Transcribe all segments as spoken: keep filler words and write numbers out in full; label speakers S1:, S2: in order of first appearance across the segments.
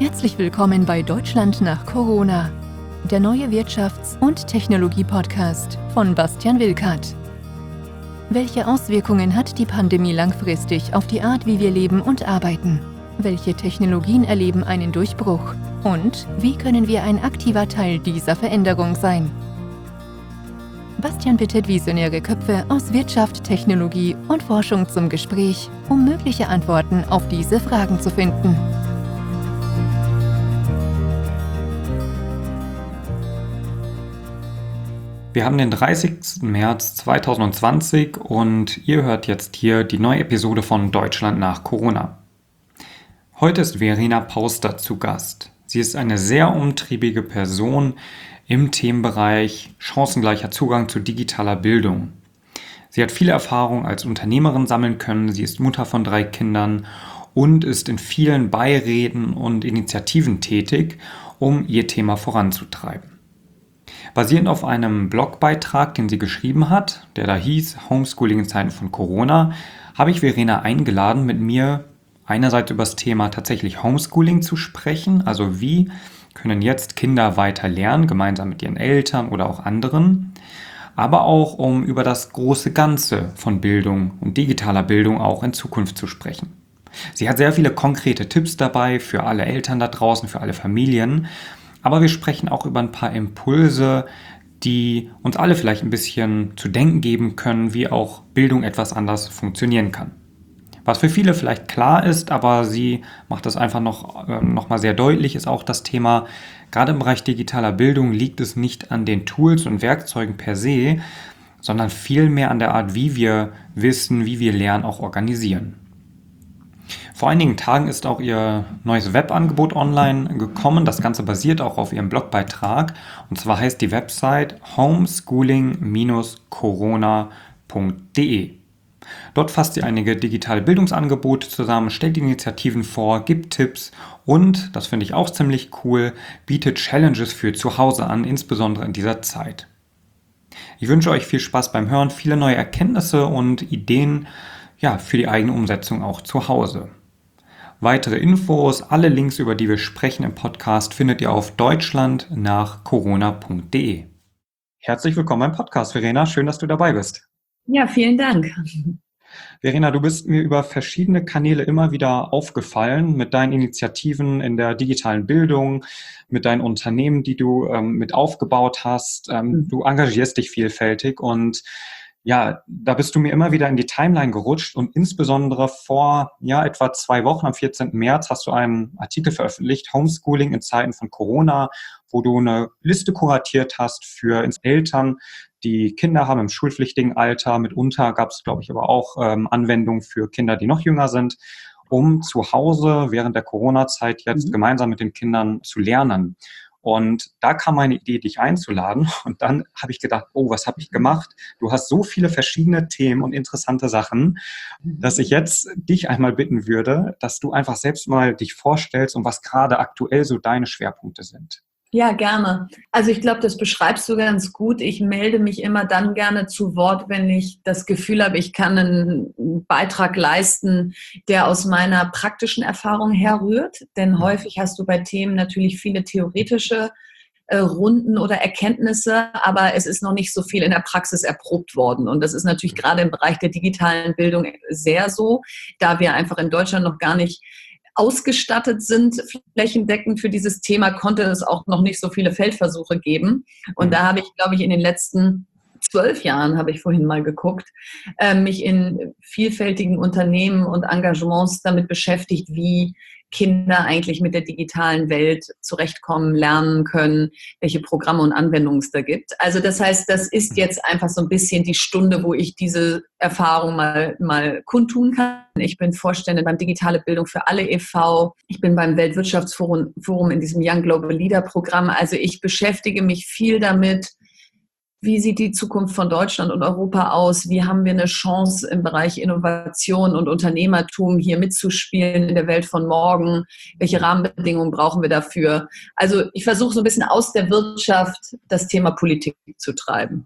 S1: Herzlich willkommen bei Deutschland nach Corona, der neue Wirtschafts- und Technologie-Podcast von Bastian Wilkert. Welche Auswirkungen hat die Pandemie langfristig auf die Art, wie wir leben und arbeiten? Welche Technologien erleben einen Durchbruch? Und wie können wir ein aktiver Teil dieser Veränderung sein? Bastian bittet visionäre Köpfe aus Wirtschaft, Technologie und Forschung zum Gespräch, um mögliche Antworten auf diese Fragen zu finden.
S2: Wir haben den dreißigsten März zweitausendzwanzig und ihr hört jetzt hier die neue Episode von Deutschland nach Corona. Heute ist Verena Pauster zu Gast. Sie ist eine sehr umtriebige Person im Themenbereich chancengleicher Zugang zu digitaler Bildung. Sie hat viele Erfahrung als Unternehmerin sammeln können, sie ist Mutter von drei Kindern und ist in vielen Beiräten und Initiativen tätig, um ihr Thema voranzutreiben. Basierend auf einem Blogbeitrag, den sie geschrieben hat, der da hieß Homeschooling in Zeiten von Corona, habe ich Verena eingeladen, mit mir einerseits über das Thema tatsächlich Homeschooling zu sprechen, also wie können jetzt Kinder weiter lernen, gemeinsam mit ihren Eltern oder auch anderen, aber auch um über das große Ganze von Bildung und digitaler Bildung auch in Zukunft zu sprechen. Sie hat sehr viele konkrete Tipps dabei für alle Eltern da draußen, für alle Familien. Aber wir sprechen auch über ein paar Impulse, die uns alle vielleicht ein bisschen zu denken geben können, wie auch Bildung etwas anders funktionieren kann. Was für viele vielleicht klar ist, aber sie macht das einfach noch, äh, noch mal sehr deutlich, ist auch das Thema, gerade im Bereich digitaler Bildung liegt es nicht an den Tools und Werkzeugen per se, sondern vielmehr an der Art, wie wir Wissen, wie wir Lernen auch organisieren. Vor einigen Tagen ist auch ihr neues Webangebot online gekommen. Das Ganze basiert auch auf ihrem Blogbeitrag. Und zwar heißt die Website homeschooling Bindestrich corona Punkt de. Dort fasst sie einige digitale Bildungsangebote zusammen, stellt Initiativen vor, gibt Tipps und, das finde ich auch ziemlich cool, bietet Challenges für zu Hause an, insbesondere in dieser Zeit. Ich wünsche euch viel Spaß beim Hören, viele neue Erkenntnisse und Ideen, ja, für die eigene Umsetzung auch zu Hause. Weitere Infos, alle Links, über die wir sprechen im Podcast, findet ihr auf deutschland nach corona Punkt de. Herzlich willkommen beim Podcast, Verena. Schön, dass du dabei bist.
S3: Ja, vielen Dank.
S2: Verena, du bist mir über verschiedene Kanäle immer wieder aufgefallen mit deinen Initiativen in der digitalen Bildung, mit deinen Unternehmen, die du ähm, mit aufgebaut hast. Ähm, du engagierst dich vielfältig und ja, da bist du mir immer wieder in die Timeline gerutscht und insbesondere vor ja, etwa zwei Wochen, am vierzehnten März, hast du einen Artikel veröffentlicht, Homeschooling in Zeiten von Corona, wo du eine Liste kuratiert hast für Eltern, die Kinder haben im schulpflichtigen Alter. Mitunter gab es, glaube ich, aber auch ähm, Anwendungen für Kinder, die noch jünger sind, um zu Hause während der Corona-Zeit jetzt mhm. gemeinsam mit den Kindern zu lernen. Und da kam meine Idee, dich einzuladen. Und dann habe ich gedacht, oh, was habe ich gemacht? Du hast so viele verschiedene Themen und interessante Sachen, dass ich jetzt dich einmal bitten würde, dass du einfach selbst mal dich vorstellst und was gerade aktuell so deine Schwerpunkte sind.
S3: Ja, gerne. Also ich glaube, das beschreibst du ganz gut. Ich melde mich immer dann gerne zu Wort, wenn ich das Gefühl habe, ich kann einen Beitrag leisten, der aus meiner praktischen Erfahrung herrührt. Denn häufig hast du bei Themen natürlich viele theoretische äh, Runden oder Erkenntnisse, aber es ist noch nicht so viel in der Praxis erprobt worden. Und das ist natürlich gerade im Bereich der digitalen Bildung sehr so, da wir einfach in Deutschland noch gar nicht ausgestattet sind, flächendeckend für dieses Thema, konnte es auch noch nicht so viele Feldversuche geben. Und da habe ich, glaube ich, in den letzten zwölf Jahren, habe ich vorhin mal geguckt, äh, mich in vielfältigen Unternehmen und Engagements damit beschäftigt, wie Kinder eigentlich mit der digitalen Welt zurechtkommen, lernen können, welche Programme und Anwendungen es da gibt. Also das heißt, das ist jetzt einfach so ein bisschen die Stunde, wo ich diese Erfahrung mal, mal kundtun kann. Ich bin Vorständin beim Digitale Bildung für alle e V Ich bin beim Weltwirtschaftsforum Forum in diesem Young Global Leader Programm. Also ich beschäftige mich viel damit, wie sieht die Zukunft von Deutschland und Europa aus? Wie haben wir eine Chance im Bereich Innovation und Unternehmertum hier mitzuspielen in der Welt von morgen? Welche Rahmenbedingungen brauchen wir dafür? Also ich versuche so ein bisschen aus der Wirtschaft das Thema Politik zu treiben.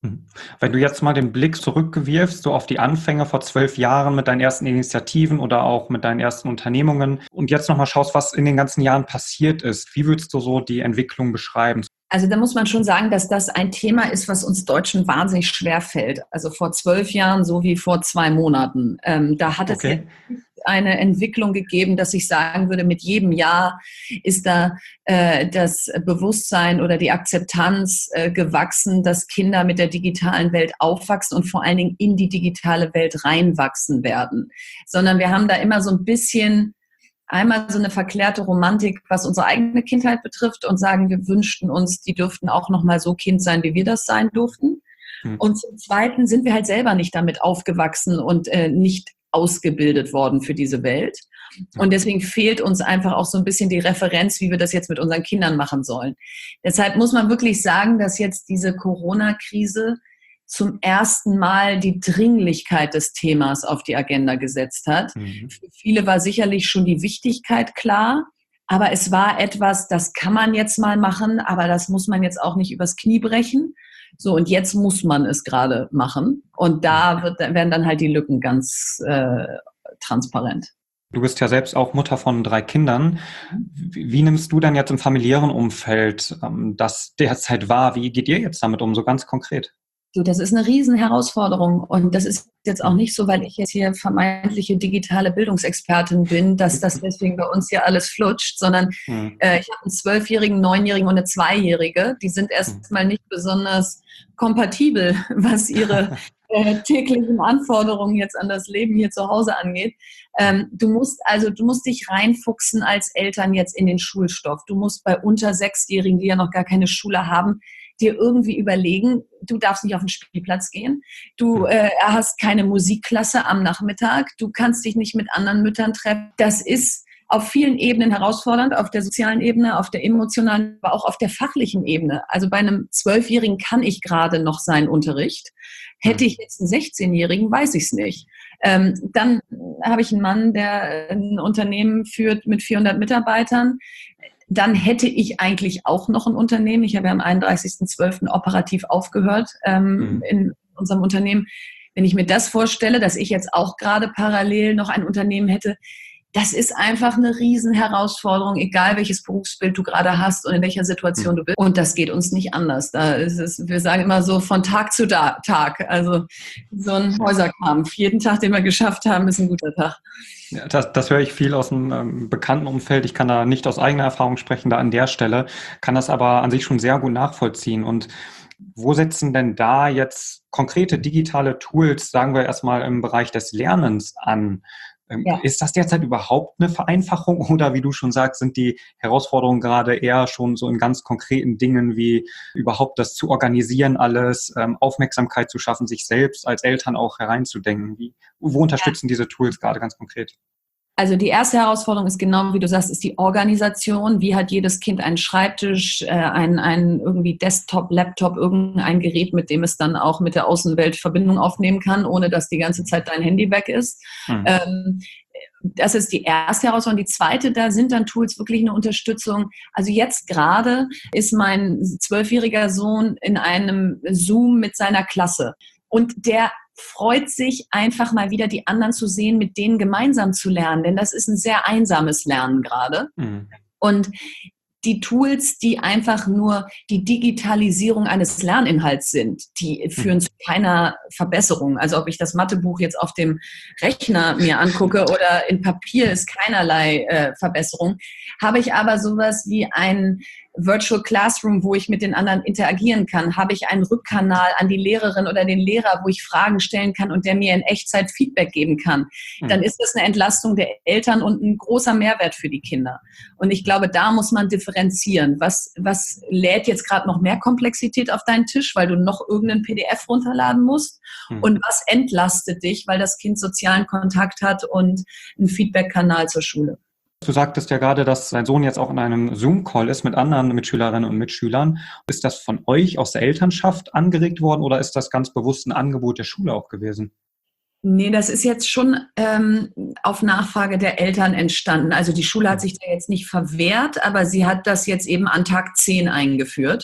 S2: Mhm. Wenn du jetzt mal den Blick zurückwirfst, so auf die Anfänge vor zwölf Jahren mit deinen ersten Initiativen oder auch mit deinen ersten Unternehmungen und jetzt nochmal schaust, was in den ganzen Jahren passiert ist, wie würdest du so die Entwicklung beschreiben?
S3: Also da muss man schon sagen, dass das ein Thema ist, was uns Deutschen wahnsinnig schwer fällt. Also vor zwölf Jahren so wie vor zwei Monaten. Ähm, da hat es
S2: Okay.
S3: jetzt eine Entwicklung gegeben, dass ich sagen würde, mit jedem Jahr ist da äh, das Bewusstsein oder die Akzeptanz äh, gewachsen, dass Kinder mit der digitalen Welt aufwachsen und vor allen Dingen in die digitale Welt reinwachsen werden. Sondern wir haben da immer so ein bisschen einmal so eine verklärte Romantik, was unsere eigene Kindheit betrifft und sagen, wir wünschten uns, die dürften auch noch mal so Kind sein, wie wir das sein durften.
S2: Hm.
S3: Und zum Zweiten sind wir halt selber nicht damit aufgewachsen und äh, nicht ausgebildet worden für diese Welt. Und deswegen fehlt uns einfach auch so ein bisschen die Referenz, wie wir das jetzt mit unseren Kindern machen sollen. Deshalb muss man wirklich sagen, dass jetzt diese Corona-Krise zum ersten Mal die Dringlichkeit des Themas auf die Agenda gesetzt hat.
S2: Mhm.
S3: Für viele war sicherlich schon die Wichtigkeit klar, aber es war etwas, das kann man jetzt mal machen, aber das muss man jetzt auch nicht übers Knie brechen. So, und jetzt muss man es gerade machen. Und da wird, werden dann halt die Lücken ganz äh, transparent.
S2: Du bist ja selbst auch Mutter von drei Kindern. Wie, wie nimmst du denn jetzt im familiären Umfeld ähm, das derzeit wahr? Wie geht ihr jetzt damit um, so ganz konkret?
S3: Du, das ist eine Riesen-Herausforderung und das ist jetzt auch nicht so, weil ich jetzt hier vermeintliche digitale Bildungsexpertin bin, dass das deswegen bei uns hier alles flutscht, sondern
S2: Hm.
S3: äh, ich habe einen Zwölfjährigen, Neunjährigen und eine Zweijährige. Die sind erstmal nicht besonders kompatibel, was ihre äh, täglichen Anforderungen jetzt an das Leben hier zu Hause angeht. Ähm, du musst also, du musst dich reinfuchsen als Eltern jetzt in den Schulstoff. Du musst bei unter Sechsjährigen, die ja noch gar keine Schule haben, dir irgendwie überlegen, du darfst nicht auf den Spielplatz gehen, du äh, hast keine Musikklasse am Nachmittag, du kannst dich nicht mit anderen Müttern treffen. Das ist auf vielen Ebenen herausfordernd, auf der sozialen Ebene, auf der emotionalen, aber auch auf der fachlichen Ebene. Also bei einem Zwölfjährigen kann ich gerade noch seinen Unterricht. Hätte ich jetzt einen sechzehnjährigen, weiß ich es nicht. Ähm, dann habe ich einen Mann, der ein Unternehmen führt mit vierhundert Mitarbeitern. Dann hätte ich eigentlich auch noch ein Unternehmen. Ich habe ja am einunddreißigsten zwölften operativ aufgehört ähm,
S2: Mhm.
S3: in unserem Unternehmen. Wenn ich mir das vorstelle, dass ich jetzt auch gerade parallel noch ein Unternehmen hätte, das ist einfach eine Riesenherausforderung, egal welches Berufsbild du gerade hast und in welcher Situation du bist. Und das geht uns nicht anders. Da ist es, wir sagen immer so von Tag zu da, Tag. Also so ein Häuserkampf. Jeden Tag, den wir geschafft haben, ist ein guter Tag.
S2: Ja, das, das höre ich viel aus dem ähm, bekannten Umfeld. Ich kann da nicht aus eigener Erfahrung sprechen, da an der Stelle, kann das aber an sich schon sehr gut nachvollziehen. Und wo setzen denn da jetzt konkrete digitale Tools, sagen wir erstmal im Bereich des Lernens an? Ähm,
S3: Ja.
S2: Ist das derzeit überhaupt eine Vereinfachung oder wie du schon sagst, sind die Herausforderungen gerade eher schon so in ganz konkreten Dingen wie überhaupt das zu organisieren alles, ähm, Aufmerksamkeit zu schaffen, sich selbst als Eltern auch hereinzudenken? Wie, wo unterstützen diese Tools gerade ganz konkret?
S3: Also die erste Herausforderung ist genau, wie du sagst, ist die Organisation. Wie hat jedes Kind einen Schreibtisch, äh, einen, einen irgendwie Desktop, Laptop, irgendein Gerät, mit dem es dann auch mit der Außenwelt Verbindung aufnehmen kann, ohne dass die ganze Zeit dein Handy weg ist.
S2: Hm.
S3: Ähm, das ist die erste Herausforderung. Die zweite, da sind dann Tools wirklich eine Unterstützung. Also jetzt gerade ist mein zwölfjähriger Sohn in einem Zoom mit seiner Klasse. Und der freut sich einfach mal wieder, die anderen zu sehen, mit denen gemeinsam zu lernen. Denn das ist ein sehr einsames Lernen gerade.
S2: Mhm.
S3: Und die Tools, die einfach nur die Digitalisierung eines Lerninhalts sind, die führen zu keiner Verbesserung. Also ob ich das Mathebuch jetzt auf dem Rechner mir angucke oder in Papier, ist keinerlei äh, Verbesserung. Habe ich aber sowas wie ein Virtual Classroom, wo ich mit den anderen interagieren kann? Habe ich einen Rückkanal an die Lehrerin oder den Lehrer, wo ich Fragen stellen kann und der mir in Echtzeit Feedback geben kann? Dann ist das eine Entlastung der Eltern und ein großer Mehrwert für die Kinder. Und ich glaube, da muss man differenzieren. Was, was lädt jetzt gerade noch mehr Komplexität auf deinen Tisch, weil du noch irgendein P D F runterladen musst?
S2: Hm.
S3: Und was entlastet dich, weil das Kind sozialen Kontakt hat und einen Feedback-Kanal zur Schule?
S2: Du sagtest ja gerade, dass dein Sohn jetzt auch in einem Zoom-Call ist mit anderen Mitschülerinnen und Mitschülern. Ist das von euch aus der Elternschaft angeregt worden oder ist das ganz bewusst ein Angebot der Schule auch gewesen?
S3: Nee, das ist jetzt schon ähm, auf Nachfrage der Eltern entstanden. Also die Schule hat sich da jetzt nicht verwehrt, aber sie hat das jetzt eben an Tag zehn eingeführt.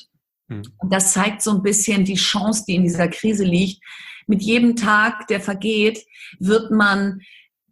S2: Mhm.
S3: Und das zeigt so ein bisschen die Chance, die in dieser Krise liegt. Mit jedem Tag, der vergeht, wird man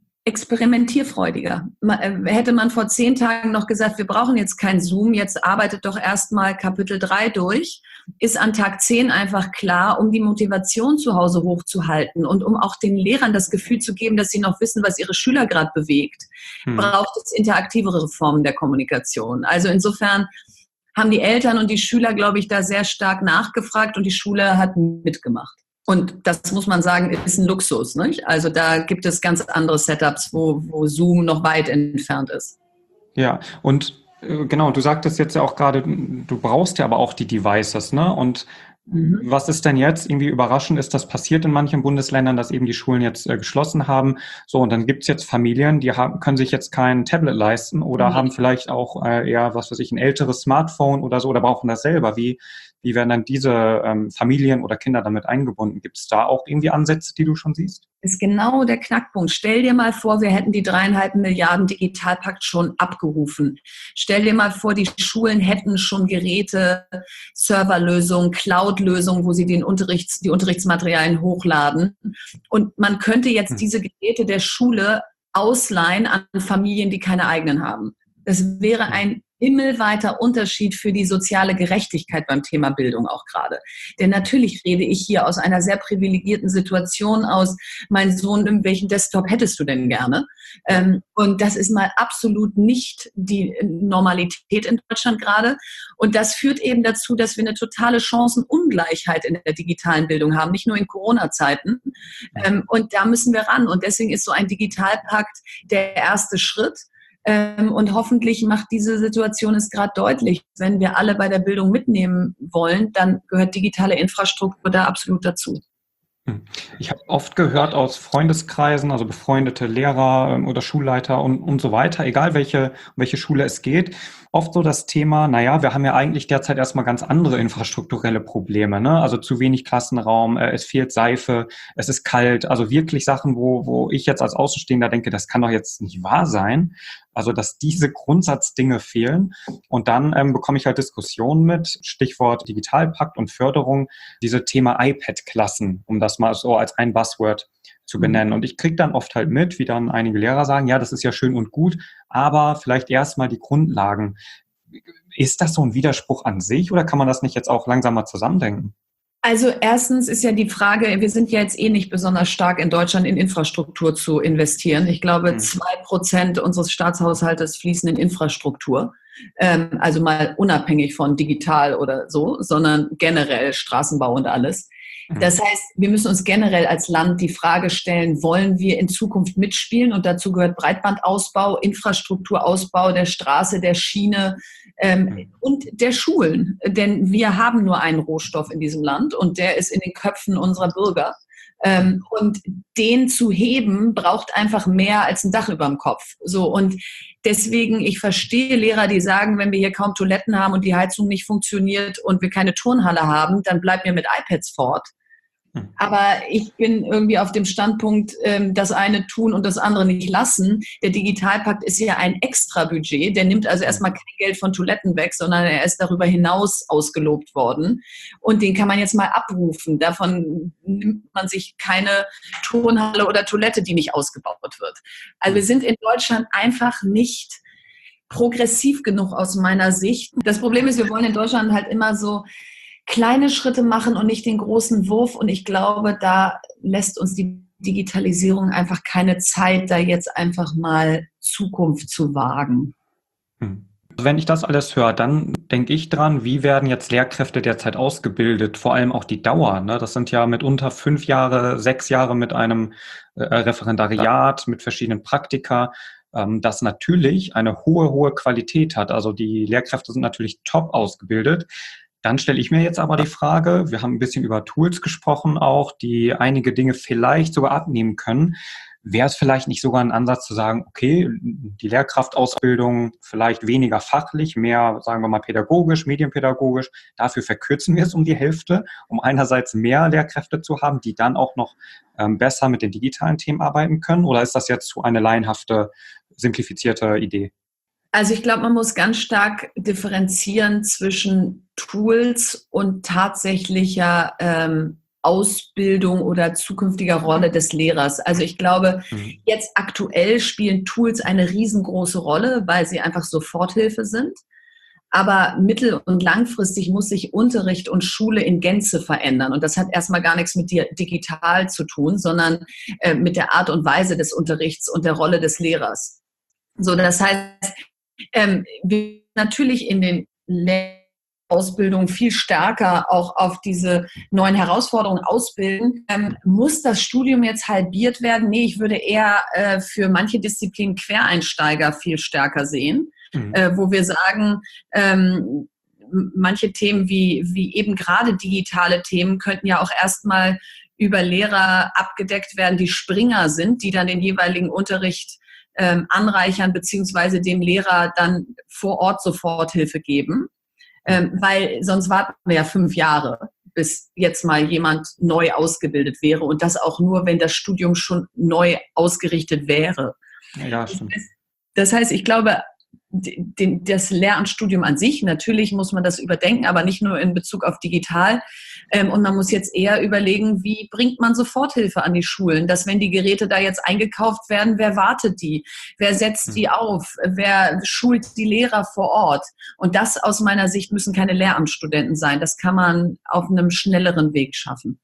S3: experimentierfreudiger. Hätte man vor zehn Tagen noch gesagt, wir brauchen jetzt kein Zoom, jetzt arbeitet doch erstmal Kapitel drei durch, ist an Tag zehn einfach klar, um die Motivation zu Hause hochzuhalten und um auch den Lehrern das Gefühl zu geben, dass sie noch wissen, was ihre Schüler gerade bewegt, hm. braucht es interaktivere Formen der Kommunikation. Also insofern haben die Eltern und die Schüler, glaube ich, da sehr stark nachgefragt und die Schule hat mitgemacht. Und das muss man sagen, ist ein Luxus, nicht? Also da gibt es ganz andere Setups, wo, wo Zoom noch weit entfernt ist.
S2: Ja, und äh, genau, du sagtest jetzt ja auch gerade, du brauchst ja aber auch die Devices, ne? Und mhm. was ist denn jetzt irgendwie überraschend ist, das passiert in manchen Bundesländern, dass eben die Schulen jetzt äh, geschlossen haben. So, und dann gibt's jetzt Familien, die haben, können sich jetzt kein Tablet leisten oder mhm. haben vielleicht auch äh, eher, was weiß ich, ein älteres Smartphone oder so oder brauchen das selber. Wie Wie werden dann diese ähm, Familien oder Kinder damit eingebunden? Gibt es da auch irgendwie Ansätze, die du schon siehst?
S3: Ist genau der Knackpunkt. Stell dir mal vor, wir hätten die dreieinhalb Milliarden Digitalpakt schon abgerufen. Stell dir mal vor, die Schulen hätten schon Geräte, Serverlösungen, Cloud-Lösungen, wo sie den Unterrichts, die Unterrichtsmaterialien hochladen. Und man könnte jetzt hm. diese Geräte der Schule ausleihen an Familien, die keine eigenen haben. Das wäre ein himmelweiter Unterschied für die soziale Gerechtigkeit beim Thema Bildung auch gerade. Denn natürlich rede ich hier aus einer sehr privilegierten Situation aus, mein Sohn, welchen Desktop hättest du denn gerne? Ähm, und das ist mal absolut nicht die Normalität in Deutschland gerade. Und das führt eben dazu, dass wir eine totale Chancenungleichheit in der digitalen Bildung haben, nicht nur in Corona-Zeiten. Ähm, und da müssen wir ran. Und deswegen ist so ein Digitalpakt der erste Schritt. Und hoffentlich macht diese Situation es gerade deutlich. Wenn wir alle bei der Bildung mitnehmen wollen, dann gehört digitale Infrastruktur da absolut dazu.
S2: Ich habe oft gehört aus Freundeskreisen, also befreundete Lehrer oder Schulleiter und, und so weiter, egal welche, um welche Schule es geht, oft so das Thema, naja, wir haben ja eigentlich derzeit erstmal ganz andere infrastrukturelle Probleme, ne? Also zu wenig Klassenraum, äh, es fehlt Seife, es ist kalt, also wirklich Sachen, wo, wo ich jetzt als Außenstehender denke, das kann doch jetzt nicht wahr sein. Also, dass diese Grundsatzdinge fehlen. Und dann ähm, bekomme ich halt Diskussionen mit, Stichwort Digitalpakt und Förderung, diese Thema iPad-Klassen, um das mal so als ein Buzzword zu benennen. Und ich kriege dann oft halt mit, wie dann einige Lehrer sagen, ja, das ist ja schön und gut, aber vielleicht erstmal die Grundlagen. Ist das so ein Widerspruch an sich oder kann man das nicht jetzt auch langsam mal zusammendenken?
S3: Also erstens ist ja die Frage, wir sind ja jetzt eh nicht besonders stark in Deutschland in Infrastruktur zu investieren. Ich glaube, mhm. zwei Prozent unseres Staatshaushaltes fließen in Infrastruktur. Ähm, also mal unabhängig von digital oder so, sondern generell Straßenbau und alles. Mhm. Das heißt, wir müssen uns generell als Land die Frage stellen, wollen wir in Zukunft mitspielen? Und dazu gehört Breitbandausbau, Infrastrukturausbau der Straße, der Schiene, Ähm, und der Schulen, denn wir haben nur einen Rohstoff in diesem Land und der ist in den Köpfen unserer Bürger. Ähm, und den zu heben, braucht einfach mehr als ein Dach über dem Kopf. So, und deswegen, ich verstehe Lehrer, die sagen, wenn wir hier kaum Toiletten haben und die Heizung nicht funktioniert und wir keine Turnhalle haben, dann bleibt mir mit iPads fort. Aber ich bin irgendwie auf dem Standpunkt, das eine tun und das andere nicht lassen. Der Digitalpakt ist ja ein Extrabudget. Der nimmt also erstmal kein Geld von Toiletten weg, sondern er ist darüber hinaus ausgelobt worden. Und den kann man jetzt mal abrufen. Davon nimmt man sich keine Turnhalle oder Toilette, die nicht ausgebaut wird. Also wir sind in Deutschland einfach nicht progressiv genug aus meiner Sicht. Das Problem ist, wir wollen in Deutschland halt immer so kleine Schritte machen und nicht den großen Wurf. Und ich glaube, da lässt uns die Digitalisierung einfach keine Zeit, da jetzt einfach mal Zukunft zu wagen.
S2: Wenn ich das alles höre, dann denke ich dran, wie werden jetzt Lehrkräfte derzeit ausgebildet? Vor allem auch die Dauer, ne? Das sind ja mitunter fünf Jahre, sechs Jahre mit einem äh, Referendariat, mit verschiedenen Praktika, ähm, das natürlich eine hohe, hohe Qualität hat. Also die Lehrkräfte sind natürlich top ausgebildet. Dann stelle ich mir jetzt aber die Frage, wir haben ein bisschen über Tools gesprochen auch, die einige Dinge vielleicht sogar abnehmen können. Wäre es vielleicht nicht sogar ein Ansatz zu sagen, okay, die Lehrkraftausbildung vielleicht weniger fachlich, mehr, sagen wir mal, pädagogisch, medienpädagogisch, dafür verkürzen wir es um die Hälfte, um einerseits mehr Lehrkräfte zu haben, die dann auch noch ähm, besser mit den digitalen Themen arbeiten können? Oder ist das jetzt so eine laienhafte, simplifizierte Idee?
S3: Also ich glaube, man muss ganz stark differenzieren zwischen Tools und tatsächlicher ähm, Ausbildung oder zukünftiger Rolle des Lehrers. Also ich glaube,
S2: Mhm.
S3: jetzt aktuell spielen Tools eine riesengroße Rolle, weil sie einfach Soforthilfe sind. Aber mittel- und langfristig muss sich Unterricht und Schule in Gänze verändern. Und das hat erstmal gar nichts mit dir digital zu tun, sondern äh, mit der Art und Weise des Unterrichts und der Rolle des Lehrers. So, das heißt, ähm, wir natürlich in den Ausbildungen viel stärker auch auf diese neuen Herausforderungen ausbilden. Ähm, muss das Studium jetzt halbiert werden? Nee, ich würde eher äh, für manche Disziplinen Quereinsteiger viel stärker sehen,
S2: Mhm.
S3: äh, wo wir sagen, ähm, manche Themen wie, wie eben gerade digitale Themen könnten ja auch erstmal über Lehrer abgedeckt werden, die Springer sind, die dann den jeweiligen Unterricht ähm, anreichern, beziehungsweise dem Lehrer dann vor Ort Soforthilfe geben. Ähm, weil sonst warten wir ja fünf Jahre, bis jetzt mal jemand neu ausgebildet wäre und das auch nur, wenn das Studium schon neu ausgerichtet wäre.
S2: Ja, stimmt.
S3: Das heißt, ich glaube, den, das Lehramtsstudium an sich, natürlich muss man das überdenken, aber nicht nur in Bezug auf digital. Ähm, und man muss jetzt eher überlegen, wie bringt man Soforthilfe an die Schulen, dass wenn die Geräte da jetzt eingekauft werden, wer wartet die? Wer setzt die auf? Wer schult die Lehrer vor Ort? Und das aus meiner Sicht müssen keine Lehramtsstudenten sein. Das kann man auf einem schnelleren Weg schaffen.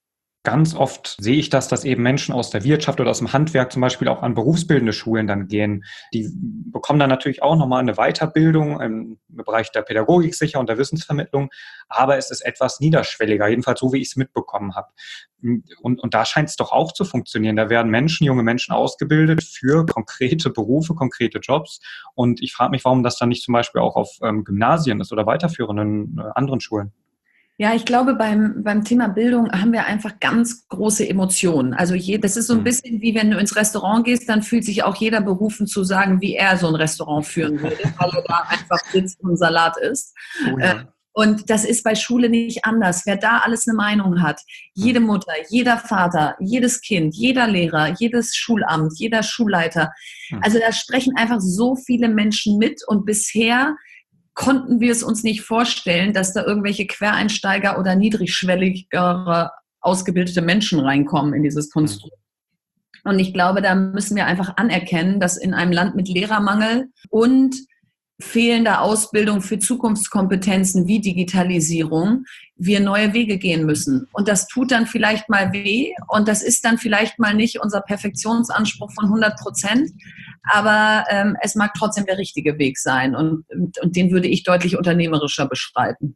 S2: Ganz oft sehe ich das, dass eben Menschen aus der Wirtschaft oder aus dem Handwerk zum Beispiel auch an berufsbildende Schulen dann gehen. Die bekommen dann natürlich auch nochmal eine Weiterbildung im Bereich der Pädagogik sicher und der Wissensvermittlung, aber es ist etwas niederschwelliger, jedenfalls so, wie ich es mitbekommen habe. Und, und da scheint es doch auch zu funktionieren. Da werden Menschen, junge Menschen ausgebildet für konkrete Berufe, konkrete Jobs. Und ich frage mich, warum das dann nicht zum Beispiel auch auf ähm, Gymnasien ist oder weiterführenden äh, anderen Schulen.
S3: Ja, ich glaube, beim, beim Thema Bildung haben wir einfach ganz große Emotionen. Also je, das ist so ein bisschen wie wenn du ins Restaurant gehst, dann fühlt sich auch jeder berufen zu sagen, wie er so ein Restaurant führen würde, weil er da einfach sitzt und Salat isst.
S2: Oh ja.
S3: Und das ist bei Schule nicht anders. Wer da alles eine Meinung hat, jede Mutter, jeder Vater, jedes Kind, jeder Lehrer, jedes Schulamt, jeder Schulleiter. Also da sprechen einfach so viele Menschen mit und bisher konnten wir es uns nicht vorstellen, dass da irgendwelche Quereinsteiger oder niedrigschwelligere ausgebildete Menschen reinkommen in dieses Konstrukt. Und ich glaube, da müssen wir einfach anerkennen, dass in einem Land mit Lehrermangel und fehlender Ausbildung für Zukunftskompetenzen wie Digitalisierung wir neue Wege gehen müssen. Und das tut dann vielleicht mal weh und das ist dann vielleicht mal nicht unser Perfektionsanspruch von hundert Prozent, aber ähm, es mag trotzdem der richtige Weg sein und, und, und den würde ich deutlich unternehmerischer beschreiten.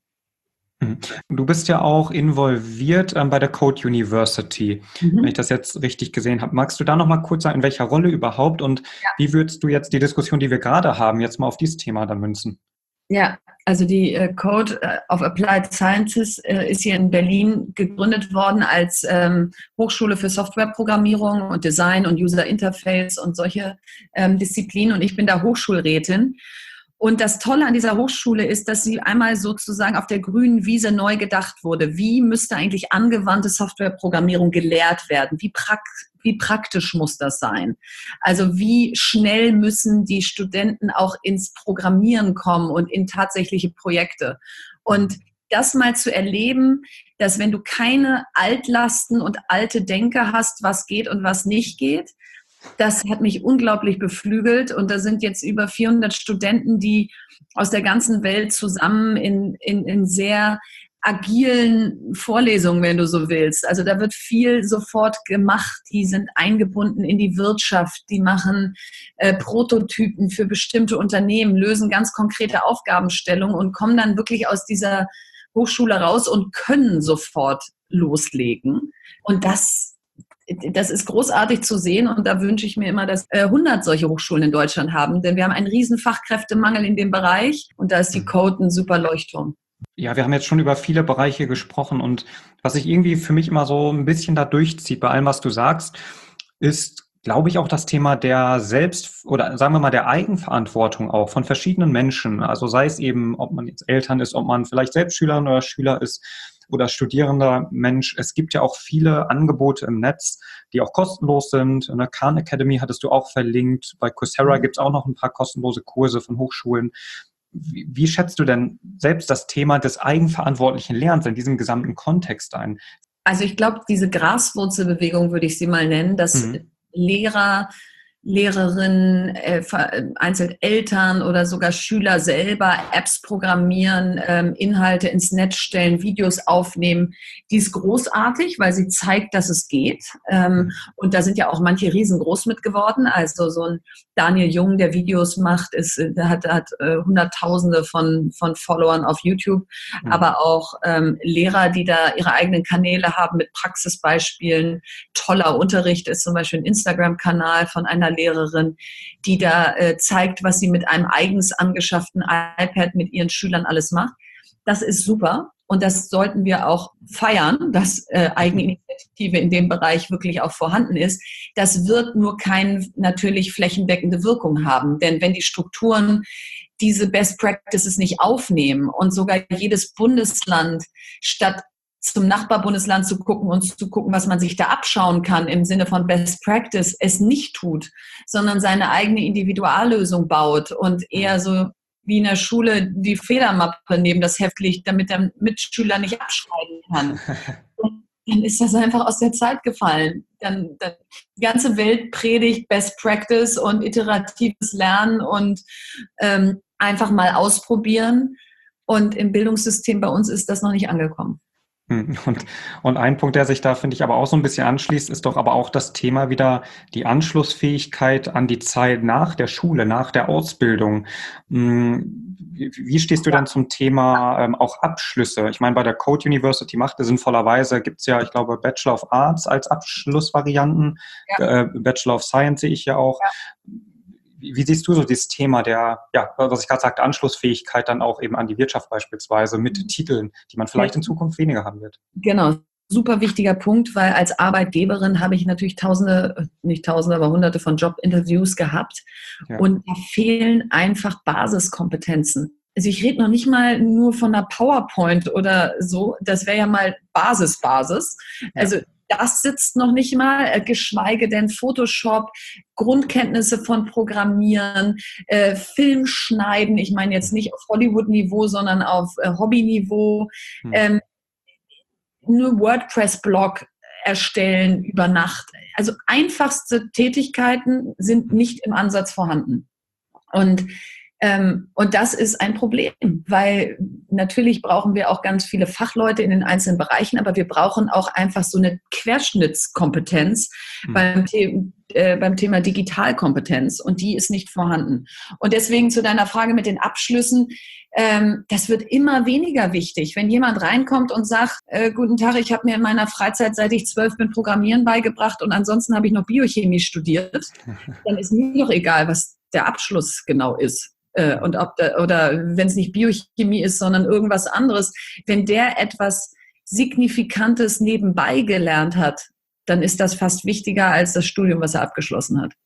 S2: Du bist ja auch involviert ähm, bei der Code University, mhm. wenn ich das jetzt richtig gesehen habe. Magst du da noch mal kurz sagen, in welcher Rolle überhaupt und ja. wie würdest du jetzt die Diskussion, die wir gerade haben, jetzt mal auf dieses Thema dann münzen?
S3: Ja, also die äh, Code of Applied Sciences äh, ist hier in Berlin gegründet worden als ähm, Hochschule für Softwareprogrammierung und Design und User Interface und solche ähm, Disziplinen und ich bin da Hochschulrätin. Und das Tolle an dieser Hochschule ist, dass sie einmal sozusagen auf der grünen Wiese neu gedacht wurde. Wie müsste eigentlich angewandte Softwareprogrammierung gelehrt werden? Wie, prak- wie praktisch muss das sein? Also wie schnell müssen die Studenten auch ins Programmieren kommen und in tatsächliche Projekte? Und das mal zu erleben, dass wenn du keine Altlasten und alte Denker hast, was geht und was nicht geht, das hat mich unglaublich beflügelt und da sind jetzt über vierhundert Studenten, die aus der ganzen Welt zusammen in, in, in sehr agilen Vorlesungen, wenn du so willst. Also da wird viel sofort gemacht. Die sind eingebunden in die Wirtschaft, die machen äh, Prototypen für bestimmte Unternehmen, lösen ganz konkrete Aufgabenstellungen und kommen dann wirklich aus dieser Hochschule raus und können sofort loslegen. Und das Das ist großartig zu sehen und da wünsche ich mir immer, dass hundert solche Hochschulen in Deutschland haben, denn wir haben einen riesen Fachkräftemangel in dem Bereich und da ist die Code ein super Leuchtturm.
S2: Ja, wir haben jetzt schon über viele Bereiche gesprochen und was sich irgendwie für mich immer so ein bisschen da durchzieht bei allem, was du sagst, ist, glaube ich, auch das Thema der Selbst- oder sagen wir mal der Eigenverantwortung auch von verschiedenen Menschen. Also sei es eben, ob man jetzt Eltern ist, ob man vielleicht selbst Schülerin oder Schüler ist, oder studierender Mensch, es gibt ja auch viele Angebote im Netz, die auch kostenlos sind. In der Khan Academy hattest du auch verlinkt. Bei Coursera gibt es auch noch ein paar kostenlose Kurse von Hochschulen. Wie, wie schätzt du denn selbst das Thema des eigenverantwortlichen Lernens in diesem gesamten Kontext ein?
S3: Also ich glaube, diese Graswurzelbewegung würde ich sie mal nennen, dass mhm. Lehrer, Lehrerinnen, äh, vereinzelt Eltern oder sogar Schüler selber Apps programmieren, ähm, Inhalte ins Netz stellen, Videos aufnehmen. Die ist großartig, weil sie zeigt, dass es geht. Ähm, und da sind ja auch manche riesengroß mit geworden. Also so ein Daniel Jung, der Videos macht, ist, der hat, hat äh, Hunderttausende von, von Followern auf YouTube. Mhm. Aber auch ähm, Lehrer, die da ihre eigenen Kanäle haben mit Praxisbeispielen. Toller Unterricht ist zum Beispiel ein Instagram-Kanal von einer Lehrerin, die da äh, zeigt, was sie mit einem eigens angeschafften iPad mit ihren Schülern alles macht. Das ist super und das sollten wir auch feiern, dass äh, Eigeninitiative in dem Bereich wirklich auch vorhanden ist. Das wird nur keine natürlich flächendeckende Wirkung haben, denn wenn die Strukturen diese Best Practices nicht aufnehmen und sogar jedes Bundesland statt zum Nachbarbundesland zu gucken und zu gucken, was man sich da abschauen kann im Sinne von Best Practice, es nicht tut, sondern seine eigene Individuallösung baut und eher so wie in der Schule die Federmappe neben das Heft legt, damit der Mitschüler nicht abschreiben kann. Und dann ist das einfach aus der Zeit gefallen. Dann, dann die ganze Welt predigt Best Practice und iteratives Lernen und ähm, einfach mal ausprobieren. Und im Bildungssystem bei uns ist das noch nicht angekommen.
S2: Und, und ein Punkt, der sich da, finde ich, aber auch so ein bisschen anschließt, ist doch aber auch das Thema wieder die Anschlussfähigkeit an die Zeit nach der Schule, nach der Ausbildung. Wie, wie stehst du denn zum Thema ähm, auch Abschlüsse? Ich meine, bei der Code University macht sinnvollerweise, gibt es ja, ich glaube, Bachelor of Arts als Abschlussvarianten, ja. äh, Bachelor of Science sehe ich ja auch. Ja. Wie, wie siehst du so dieses Thema der, ja, was ich gerade sagte, Anschlussfähigkeit dann auch eben an die Wirtschaft beispielsweise mit mhm. Titeln, die man vielleicht in Zukunft weniger haben wird?
S3: Genau, super wichtiger Punkt, weil als Arbeitgeberin habe ich natürlich tausende, nicht tausende, aber hunderte von Jobinterviews gehabt ja. und da fehlen einfach Basiskompetenzen. Also ich rede noch nicht mal nur von einer PowerPoint oder so, das wäre ja mal Basis, Basis. Also ja. Das sitzt noch nicht mal, geschweige denn Photoshop, Grundkenntnisse von Programmieren, äh, Film schneiden, ich meine jetzt nicht auf Hollywood-Niveau, sondern auf äh, Hobby-Niveau, hm. ähm, nur WordPress-Blog erstellen über Nacht. Also einfachste Tätigkeiten sind nicht im Ansatz vorhanden. Und Ähm, und das ist ein Problem, weil natürlich brauchen wir auch ganz viele Fachleute in den einzelnen Bereichen, aber wir brauchen auch einfach so eine Querschnittskompetenz mhm. beim, The- äh, beim Thema Digitalkompetenz und die ist nicht vorhanden. Und deswegen zu deiner Frage mit den Abschlüssen, ähm, das wird immer weniger wichtig. Wenn jemand reinkommt und sagt, äh, guten Tag, ich habe mir in meiner Freizeit, seit ich zwölf bin, Programmieren beigebracht und ansonsten habe ich noch Biochemie studiert, dann ist mir doch egal, was der Abschluss genau ist. Und ob da, oder wenn es nicht Biochemie ist, sondern irgendwas anderes, wenn der etwas Signifikantes nebenbei gelernt hat, dann ist das fast wichtiger als das Studium, was er abgeschlossen hat.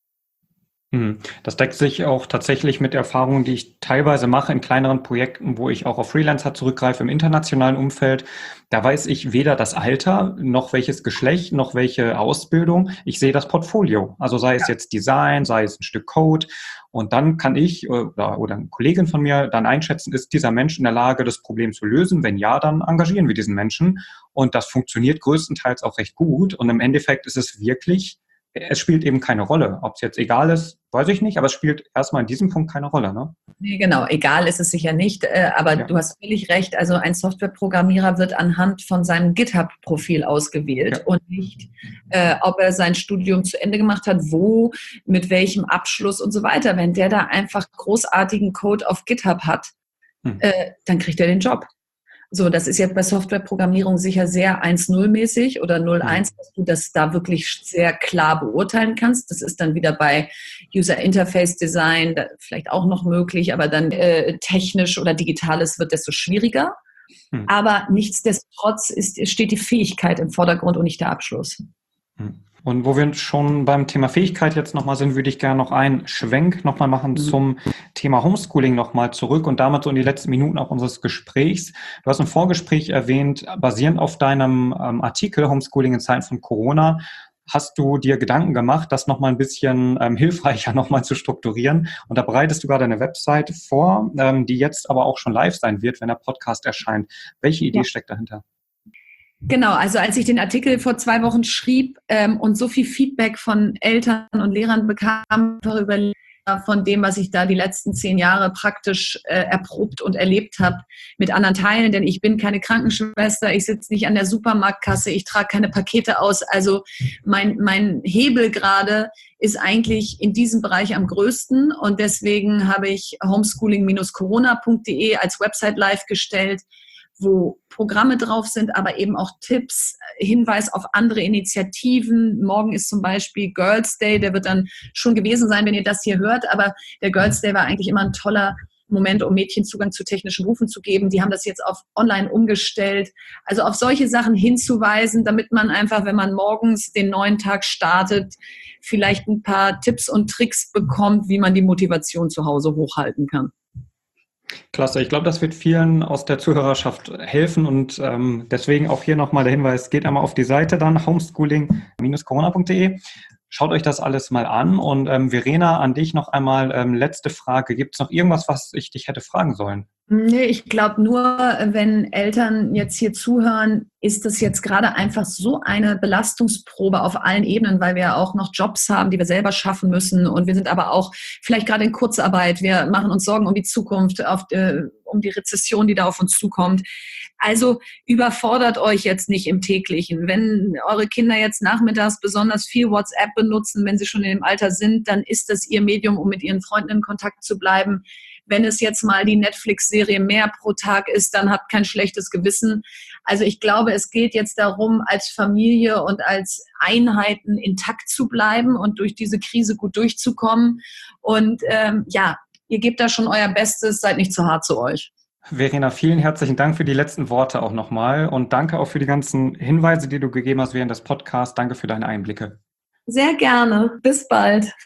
S2: Das deckt sich auch tatsächlich mit Erfahrungen, die ich teilweise mache in kleineren Projekten, wo ich auch auf Freelancer zurückgreife im internationalen Umfeld. Da weiß ich weder das Alter, noch welches Geschlecht, noch welche Ausbildung. Ich sehe das Portfolio. Also sei es jetzt Design, sei es ein Stück Code. Und dann kann ich oder, oder eine Kollegin von mir dann einschätzen, ist dieser Mensch in der Lage, das Problem zu lösen? Wenn ja, dann engagieren wir diesen Menschen. Und das funktioniert größtenteils auch recht gut. Und im Endeffekt ist es wirklich, es spielt eben keine Rolle. Ob es jetzt egal ist, weiß ich nicht, aber es spielt erstmal in diesem Punkt keine Rolle, ne?
S3: Nee, genau, egal ist es sicher nicht, aber ja. Du hast völlig recht, also ein Softwareprogrammierer wird anhand von seinem GitHub-Profil ausgewählt ja. und nicht, äh, ob er sein Studium zu Ende gemacht hat, wo, mit welchem Abschluss und so weiter. Wenn der da einfach großartigen Code auf GitHub hat, hm. äh, dann kriegt er den Job. So, das ist jetzt bei Softwareprogrammierung sicher sehr eins null mäßig oder null eins, dass du das da wirklich sehr klar beurteilen kannst. Das ist dann wieder bei User Interface Design vielleicht auch noch möglich, aber dann äh, technisch oder digitales wird desto schwieriger. Hm. Aber nichtsdestotrotz ist, steht die Fähigkeit im Vordergrund und nicht der Abschluss.
S2: Hm. Und wo wir schon beim Thema Fähigkeit jetzt nochmal sind, würde ich gerne noch einen Schwenk nochmal machen mhm. zum Thema Homeschooling nochmal zurück und damit so in die letzten Minuten auch unseres Gesprächs. Du hast im Vorgespräch erwähnt, basierend auf deinem ähm, Artikel Homeschooling in Zeiten von Corona, hast du dir Gedanken gemacht, das nochmal ein bisschen ähm, hilfreicher nochmal zu strukturieren. Und da bereitest du gerade eine Website vor, ähm, die jetzt aber auch schon live sein wird, wenn der Podcast erscheint. Welche Idee ja. steckt dahinter?
S3: Genau, also als ich den Artikel vor zwei Wochen schrieb ähm, und so viel Feedback von Eltern und Lehrern bekam, darüber von dem, was ich da die letzten zehn Jahre praktisch äh, erprobt und erlebt habe mit anderen Teilen, denn ich bin keine Krankenschwester, ich sitze nicht an der Supermarktkasse, ich trage keine Pakete aus, also mein, mein Hebel gerade ist eigentlich in diesem Bereich am größten und deswegen habe ich homeschooling Bindestrich corona Punkt de als Website live gestellt, wo Programme drauf sind, aber eben auch Tipps, Hinweis auf andere Initiativen. Morgen ist zum Beispiel Girls Day, der wird dann schon gewesen sein, wenn ihr das hier hört, aber der Girls Day war eigentlich immer ein toller Moment, um Mädchen Zugang zu technischen Berufen zu geben. Die haben das jetzt auf online umgestellt. Also auf solche Sachen hinzuweisen, damit man einfach, wenn man morgens den neuen Tag startet, vielleicht ein paar Tipps und Tricks bekommt, wie man die Motivation zu Hause hochhalten kann.
S2: Klasse, ich glaube, das wird vielen aus der Zuhörerschaft helfen und ähm, deswegen auch hier nochmal der Hinweis, geht einmal auf die Seite dann, homeschooling Bindestrich corona Punkt de. Schaut euch das alles mal an und ähm, Verena, an dich noch einmal ähm, letzte Frage. Gibt es noch irgendwas, was ich dich hätte fragen sollen?
S3: Nee, ich glaube nur, wenn Eltern jetzt hier zuhören, ist das jetzt gerade einfach so eine Belastungsprobe auf allen Ebenen, weil wir ja auch noch Jobs haben, die wir selber schaffen müssen und wir sind aber auch vielleicht gerade in Kurzarbeit. Wir machen uns Sorgen um die Zukunft, auf, äh, um die Rezession, die da auf uns zukommt. Also überfordert euch jetzt nicht im Täglichen. Wenn eure Kinder jetzt nachmittags besonders viel WhatsApp benutzen, wenn sie schon in dem Alter sind, dann ist das ihr Medium, um mit ihren Freunden in Kontakt zu bleiben. Wenn es jetzt mal die Netflix-Serie mehr pro Tag ist, dann habt kein schlechtes Gewissen. Also ich glaube, es geht jetzt darum, als Familie und als Einheiten intakt zu bleiben und durch diese Krise gut durchzukommen. Und ähm, ja, ihr gebt da schon euer Bestes, seid nicht zu hart zu euch.
S2: Verena, vielen herzlichen Dank für die letzten Worte auch nochmal und danke auch für die ganzen Hinweise, die du gegeben hast während des Podcasts. Danke für deine Einblicke.
S3: Sehr gerne. Bis bald.